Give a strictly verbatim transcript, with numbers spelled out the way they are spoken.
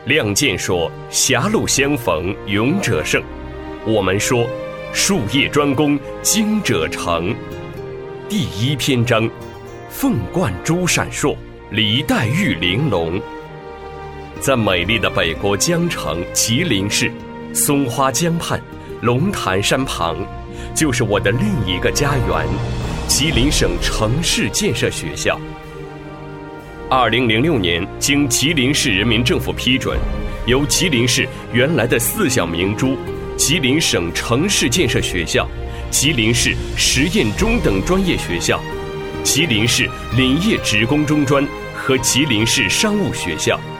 亮剑说狭路相逢勇者胜，我们说术业专攻精者成。第一篇章，凤冠珠闪烁，梨带玉玲珑。在美丽的北国江城吉林市，松花江畔，龙潭山旁，就是我的另一个家园——吉林省城市建设学校。二零零六年，经吉林市人民政府批准，由吉林市原来的四小明珠吉林省城市建设学校、吉林市实验中等专业学校、吉林市林业职工中专和吉林市商务学校